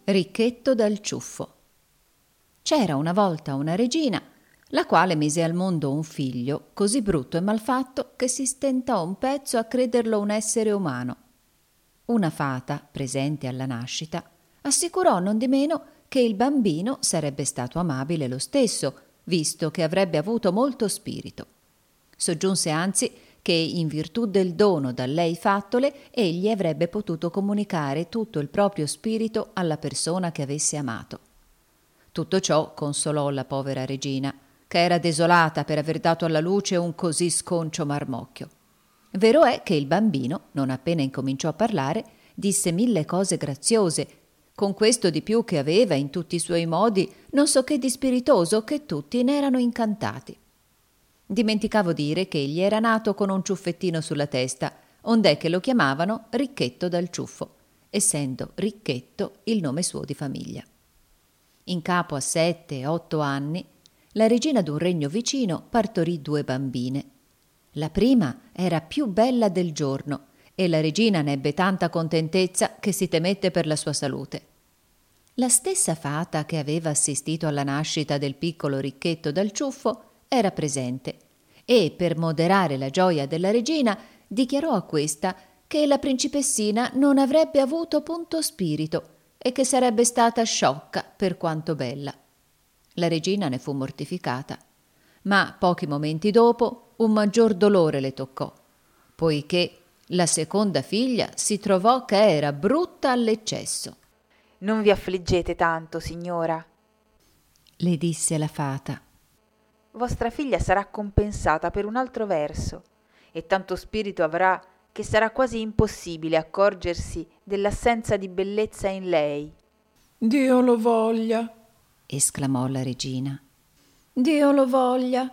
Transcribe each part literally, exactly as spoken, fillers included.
Ricchetto dal ciuffo. C'era una volta una regina, la quale mise al mondo un figlio così brutto e malfatto che si stentò un pezzo a crederlo un essere umano. Una fata, presente alla nascita, assicurò nondimeno che il bambino sarebbe stato amabile lo stesso, visto che avrebbe avuto molto spirito. Soggiunse anzi che in virtù del dono da lei fattole egli avrebbe potuto comunicare tutto il proprio spirito alla persona che avesse amato. Tutto ciò consolò la povera regina, che era desolata per aver dato alla luce un così sconcio marmocchio. Vero è che il bambino, non appena incominciò a parlare, disse mille cose graziose, con questo di più che aveva in tutti i suoi modi non so che di spiritoso che tutti ne erano incantati. Dimenticavo dire che egli era nato con un ciuffettino sulla testa, ond'è che lo chiamavano Ricchetto dal ciuffo, essendo Ricchetto il nome suo di famiglia. In capo a sette e otto anni, la regina d'un regno vicino partorì due bambine. La prima era più bella del giorno e la regina ne ebbe tanta contentezza che si temette per la sua salute. La stessa fata che aveva assistito alla nascita del piccolo Ricchetto dal ciuffo era presente e, per moderare la gioia della regina, dichiarò a questa che la principessina non avrebbe avuto punto spirito e che sarebbe stata sciocca per quanto bella. La regina ne fu mortificata, ma pochi momenti dopo un maggior dolore le toccò, poiché la seconda figlia si trovò che era brutta all'eccesso. «Non vi affliggete tanto, signora», le disse la fata. «Vostra figlia sarà compensata per un altro verso, e tanto spirito avrà che sarà quasi impossibile accorgersi dell'assenza di bellezza in lei». «Dio lo voglia», esclamò la regina. «Dio lo voglia»,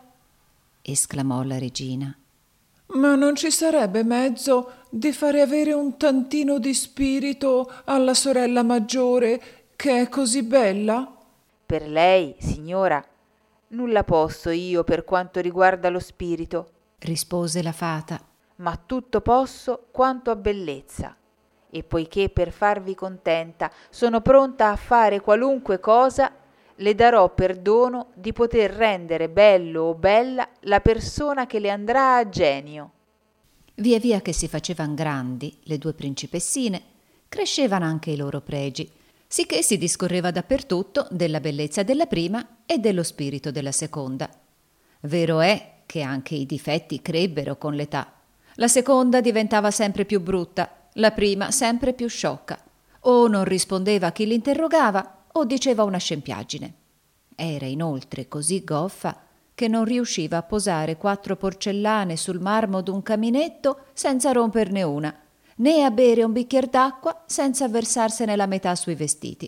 esclamò la regina. «Ma non ci sarebbe mezzo di fare avere un tantino di spirito alla sorella maggiore, che è così bella?» «Per lei, signora, nulla posso io per quanto riguarda lo spirito», rispose la fata, «ma tutto posso quanto a bellezza. E poiché per farvi contenta sono pronta a fare qualunque cosa, le darò perdono di poter rendere bello o bella la persona che le andrà a genio». Via via che si facevan grandi le due principessine, crescevano anche i loro pregi, sicché si discorreva dappertutto della bellezza della prima e dello spirito della seconda. Vero è che anche i difetti crebbero con l'età. La seconda diventava sempre più brutta, la prima sempre più sciocca. O non rispondeva a chi l'interrogava, o diceva una scempiaggine. Era inoltre così goffa che non riusciva a posare quattro porcellane sul marmo d'un caminetto senza romperne una, né a bere un bicchier d'acqua senza versarsene la metà sui vestiti.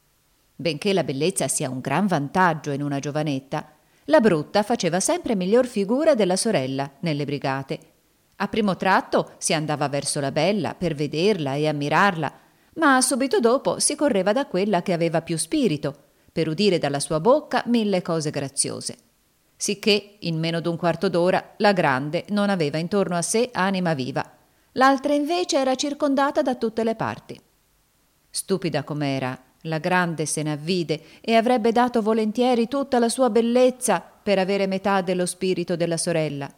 Benché la bellezza sia un gran vantaggio in una giovanetta, la brutta faceva sempre miglior figura della sorella nelle brigate. A primo tratto si andava verso la bella per vederla e ammirarla, ma subito dopo si correva da quella che aveva più spirito, per udire dalla sua bocca mille cose graziose. Sicché in meno d'un quarto d'ora la grande non aveva intorno a sé anima viva, l'altra invece era circondata da tutte le parti. Stupida com'era, la grande se ne avvide e avrebbe dato volentieri tutta la sua bellezza per avere metà dello spirito della sorella.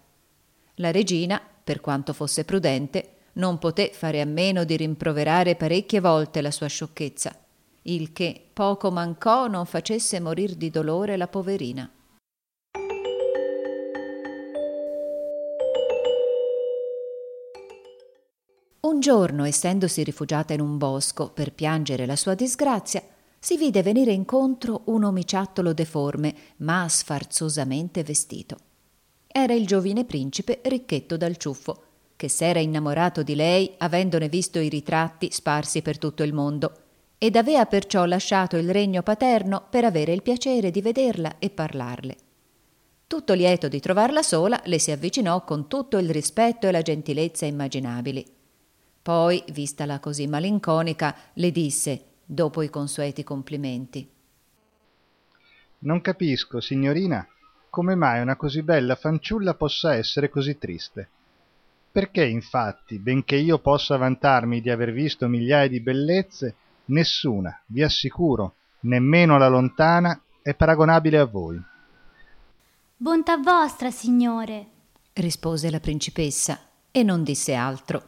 La regina, per quanto fosse prudente, non poté fare a meno di rimproverare parecchie volte la sua sciocchezza, il che poco mancò non facesse morir di dolore la poverina. Un giorno, essendosi rifugiata in un bosco per piangere la sua disgrazia, si vide venire incontro un omiciattolo deforme, ma sfarzosamente vestito. Era il giovine principe Ricchetto dal ciuffo, che s'era innamorato di lei avendone visto i ritratti sparsi per tutto il mondo, ed avea perciò lasciato il regno paterno per avere il piacere di vederla e parlarle. Tutto lieto di trovarla sola, le si avvicinò con tutto il rispetto e la gentilezza immaginabili. Poi, vistala così malinconica, le disse, dopo i consueti complimenti: «Non capisco, signorina, come mai una così bella fanciulla possa essere così triste. Perché, infatti, benché io possa vantarmi di aver visto migliaia di bellezze, Nessuna, vi assicuro, nemmeno alla lontana, è paragonabile a voi. Bontà vostra, signore, rispose la principessa e non disse altro.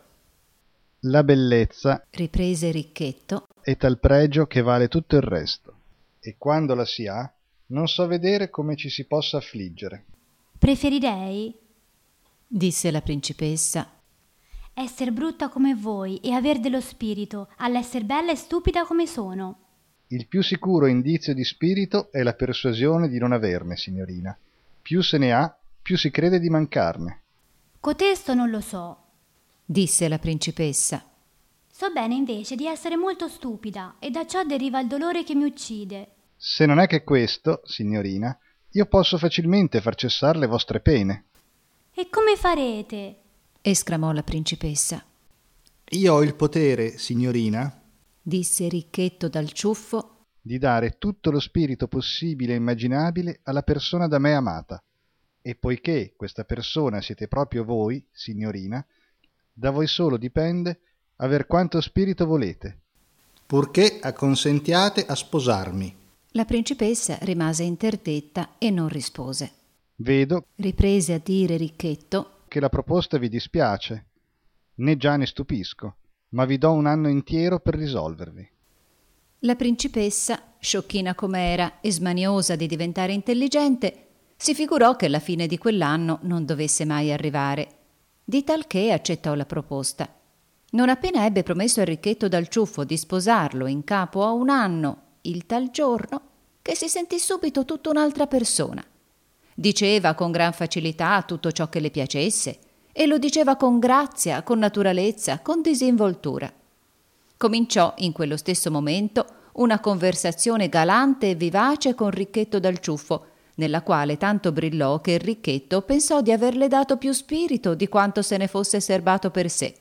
La bellezza, riprese Ricchetto, è tal pregio che vale tutto il resto, e quando la si ha, non so vedere come ci si possa affliggere. Preferirei, disse la principessa, essere brutta come voi e aver dello spirito, all'essere bella e stupida come sono. Il più sicuro indizio di spirito è la persuasione di non averne, signorina. Più se ne ha, più si crede di mancarne. Cotesto non lo so, disse la principessa. So bene invece di essere molto stupida e da ciò deriva il dolore che mi uccide. Se non è che questo, signorina, io posso facilmente far cessare le vostre pene. E come farete? Esclamò la principessa. Io ho il potere, signorina, disse Ricchetto dal ciuffo, di dare tutto lo spirito possibile e immaginabile alla persona da me amata. E poiché questa persona siete proprio voi, signorina, da voi solo dipende aver quanto spirito volete. purché acconsentiate a sposarmi. La principessa rimase interdetta e non rispose. Vedo, riprese a dire Ricchetto, che la proposta vi dispiace. Né già ne stupisco, ma vi do un anno intero per risolvervi. La principessa, sciocchina com'era e smaniosa di diventare intelligente, si figurò che la fine di quell'anno non dovesse mai arrivare, di talché accettò la proposta. Non appena ebbe promesso a Ricchetto dal ciuffo di sposarlo in capo a un anno, il tal giorno, che si sentì subito tutta un'altra persona. Diceva con gran facilità tutto ciò che le piacesse e lo diceva con grazia, con naturalezza, con disinvoltura. Cominciò in quello stesso momento una conversazione galante e vivace con Ricchetto dal ciuffo, nella quale tanto brillò che il Ricchetto pensò di averle dato più spirito di quanto se ne fosse serbato per sé.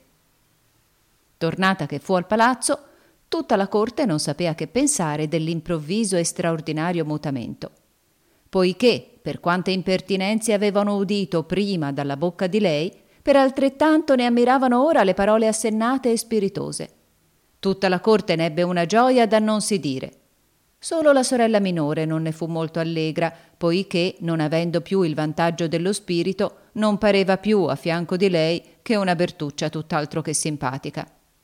Tornata che fu al palazzo, tutta la corte non sapeva che pensare dell'improvviso e straordinario mutamento. Poiché, per quante impertinenze avevano udito prima dalla bocca di lei, per altrettanto ne ammiravano ora le parole assennate e spiritose. Tutta la corte ne ebbe una gioia da non si dire. Solo la sorella minore non ne fu molto allegra, poiché, non avendo più il vantaggio dello spirito, non pareva più a fianco di lei che una bertuccia tutt'altro che simpatica.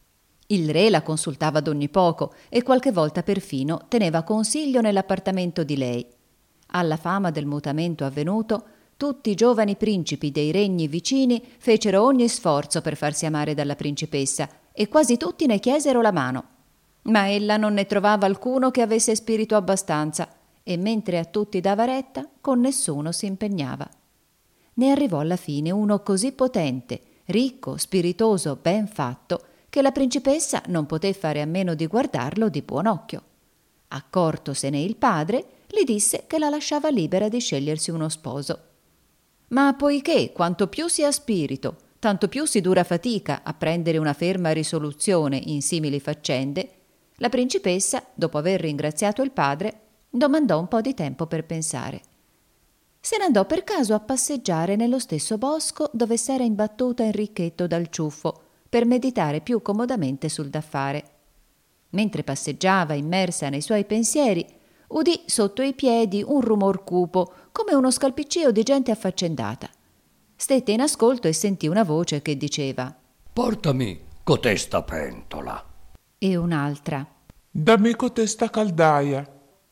Il re la consultava ad ogni poco e qualche volta perfino teneva consiglio nell'appartamento di lei. Alla fama del mutamento avvenuto, tutti i giovani principi dei regni vicini fecero ogni sforzo per farsi amare dalla principessa e quasi tutti ne chiesero la mano. Ma ella non ne trovava alcuno che avesse spirito abbastanza e mentre a tutti dava retta, con nessuno si impegnava. Ne arrivò alla fine uno così potente, ricco, spiritoso, ben fatto, che la principessa non poté fare a meno di guardarlo di buon occhio. Accortosene il padre, gli disse che la lasciava libera di scegliersi uno sposo. Ma poiché quanto più si ha spirito, tanto più si dura fatica a prendere una ferma risoluzione in simili faccende, la principessa, dopo aver ringraziato il padre, domandò un po' di tempo per pensare. Se ne andò per caso a passeggiare nello stesso bosco dove s'era imbattuta Enrichetto dal ciuffo, per meditare più comodamente sul da fare. Mentre passeggiava immersa nei suoi pensieri, udì sotto i piedi un rumor cupo, come uno scalpiccio di gente affaccendata. Stette in ascolto e sentì una voce che diceva: «Portami cotesta pentola». E un'altra: «Dammi cotesta caldaia».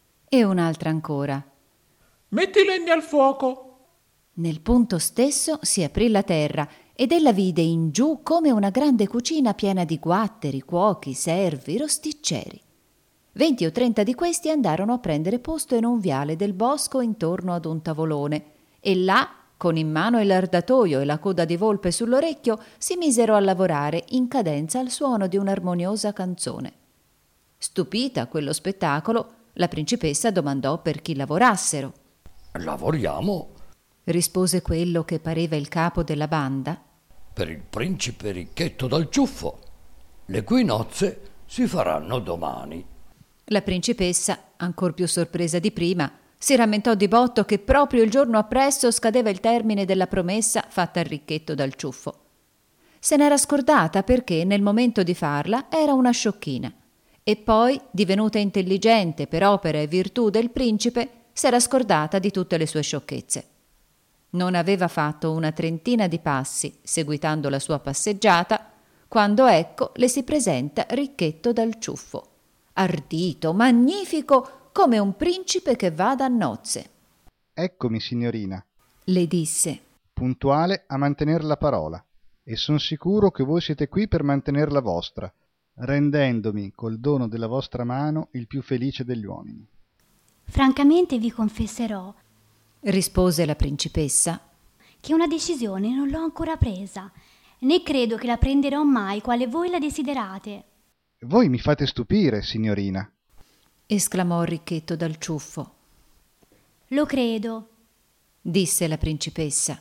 E un'altra ancora: «Metti legna al fuoco». Nel punto stesso si aprì la terra ed ella vide in giù come una grande cucina piena di guatteri, cuochi, servi, rosticceri. Venti o trenta di questi andarono a prendere posto in un viale del bosco intorno ad un tavolone e là, con in mano il lardatoio e la coda di volpe sull'orecchio, si misero a lavorare in cadenza al suono di un'armoniosa canzone. Stupita a quello spettacolo, la principessa domandò per chi lavorassero. «Lavoriamo Rispose quello che pareva il capo della banda. per il principe Ricchetto dal ciuffo. Le cui nozze si faranno domani». La principessa, ancor più sorpresa di prima, si rammentò di botto che proprio il giorno appresso scadeva il termine della promessa fatta al Ricchetto dal ciuffo. Se n'era scordata perché nel momento di farla era una sciocchina e poi, divenuta intelligente per opera e virtù del principe, s'era scordata di tutte le sue sciocchezze. Non aveva fatto una trentina di passi, seguitando la sua passeggiata, quando ecco le si presenta Ricchetto dal Ciuffo, ardito, magnifico, come un principe che vada a nozze. Eccomi, signorina, le disse, puntuale a mantener la parola, e son sicuro che voi siete qui per mantener la vostra, rendendomi col dono della vostra mano il più felice degli uomini. Francamente vi confesserò, rispose la principessa, che una decisione non l'ho ancora presa, né credo che la prenderò mai quale voi la desiderate. Voi mi fate stupire, signorina, esclamò Ricchetto dal Ciuffo. Lo credo, disse la principessa.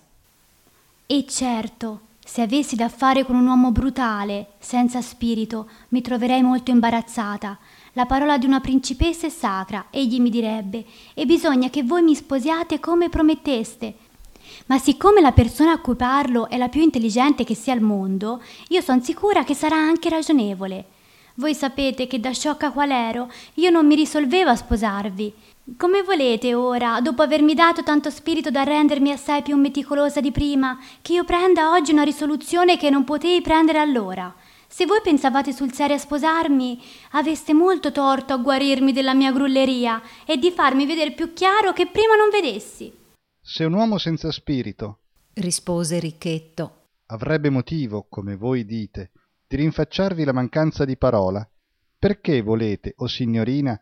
E certo, se avessi da fare con un uomo brutale, senza spirito, mi troverei molto imbarazzata. La parola di una principessa è sacra, egli mi direbbe, e bisogna che voi mi sposiate come prometteste. Ma siccome la persona a cui parlo è la più intelligente che sia al mondo, io son sicura che sarà anche ragionevole. Voi sapete che da sciocca qual ero, io non mi risolvevo a sposarvi. Come volete ora, dopo avermi dato tanto spirito da rendermi assai più meticolosa di prima, che io prenda oggi una risoluzione che non potei prendere allora? Se voi pensavate sul serio a sposarmi, aveste molto torto a guarirmi della mia grulleria e di farmi vedere più chiaro che prima non vedessi. Se un uomo senza spirito, rispose Ricchetto, avrebbe motivo, come voi dite, di rinfacciarvi la mancanza di parola, perché volete, o signorina,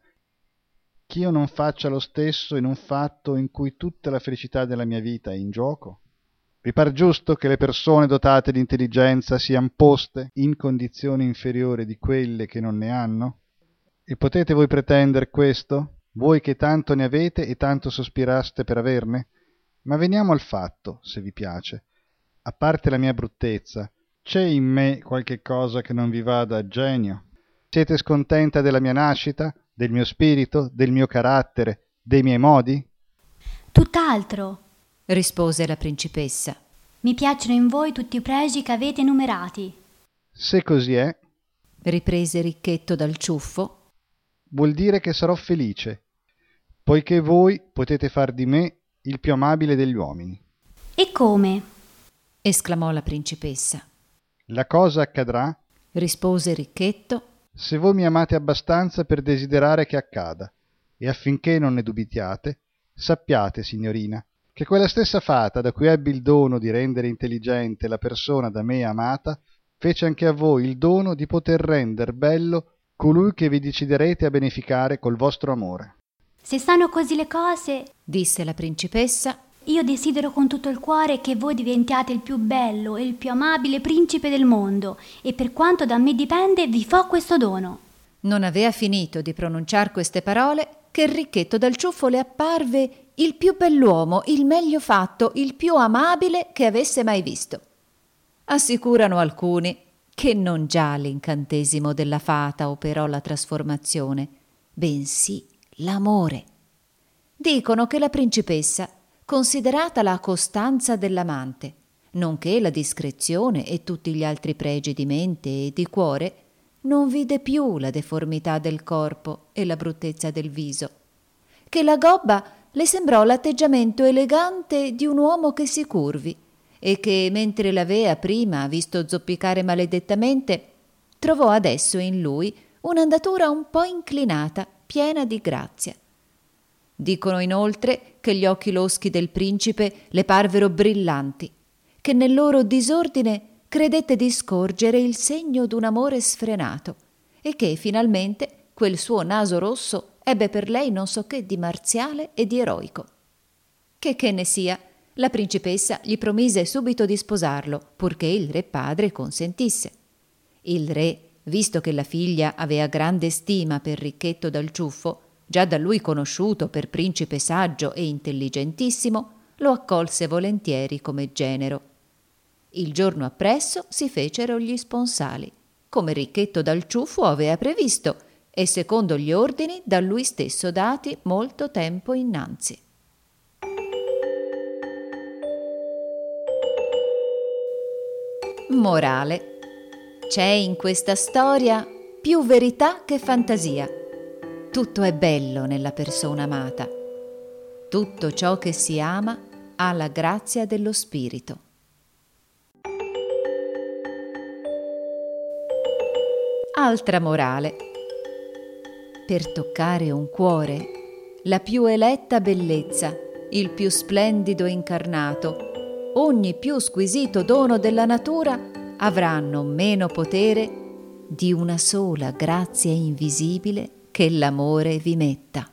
ch'io non faccia lo stesso in un fatto in cui tutta la felicità della mia vita è in gioco? Vi par giusto che le persone dotate di intelligenza siano poste in condizioni inferiori di quelle che non ne hanno? E potete voi pretendere questo, voi che tanto ne avete e tanto sospiraste per averne? Ma veniamo al fatto, se vi piace. A parte la mia bruttezza, c'è in me qualche cosa che non vi vada a genio? Siete scontenta della mia nascita, del mio spirito, del mio carattere, dei miei modi? Tutt'altro, rispose la principessa. Mi piacciono in voi tutti i pregi che avete enumerati. Se così è, riprese Ricchetto dal Ciuffo, vuol dire che sarò felice, poiché voi potete far di me il più amabile degli uomini. E come? esclamò la principessa. La cosa accadrà, rispose Ricchetto, se voi mi amate abbastanza per desiderare che accada, e affinché non ne dubitiate, sappiate, signorina, che quella stessa fata da cui ebbi il dono di rendere intelligente la persona da me amata, fece anche a voi il dono di poter render bello colui che vi deciderete a beneficare col vostro amore. Se stanno così le cose, disse la principessa, io desidero con tutto il cuore che voi diventiate il più bello e il più amabile principe del mondo, e per quanto da me dipende vi fo questo dono. Non avea finito di pronunciar queste parole che il Ricchetto dal Ciuffo le apparve il più bell'uomo, il meglio fatto, il più amabile che avesse mai visto. Assicurano alcuni che non già l'incantesimo della fata operò la trasformazione, bensì l'amore. Dicono che la principessa, considerata la costanza dell'amante, nonché la discrezione e tutti gli altri pregi di mente e di cuore, non vide più la deformità del corpo e la bruttezza del viso, che la gobba le sembrò l'atteggiamento elegante di un uomo che si curvi e che, mentre l'avea prima visto zoppicare maledettamente, trovò adesso in lui un'andatura un po' inclinata, piena di grazia. Dicono inoltre che gli occhi loschi del principe le parvero brillanti, che nel loro disordine credette di scorgere il segno d'un amore sfrenato e che finalmente quel suo naso rosso ebbe per lei non so che di marziale e di eroico. Che che ne sia, la principessa gli promise subito di sposarlo, purché il re padre consentisse. Il re, visto che la figlia avea grande stima per Ricchetto dal Ciuffo, già da lui conosciuto per principe saggio e intelligentissimo, lo accolse volentieri come genero. Il giorno appresso si fecero gli sponsali, come Ricchetto dal Ciuffo avea previsto, e secondo gli ordini da lui stesso dati molto tempo innanzi. Morale. C'è in questa storia più verità che fantasia. Tutto è bello nella persona amata. Tutto ciò che si ama ha la grazia dello spirito. Altra morale. Per toccare un cuore, la più eletta bellezza, il più splendido incarnato, ogni più squisito dono della natura avranno meno potere di una sola grazia invisibile che l'amore vi metta.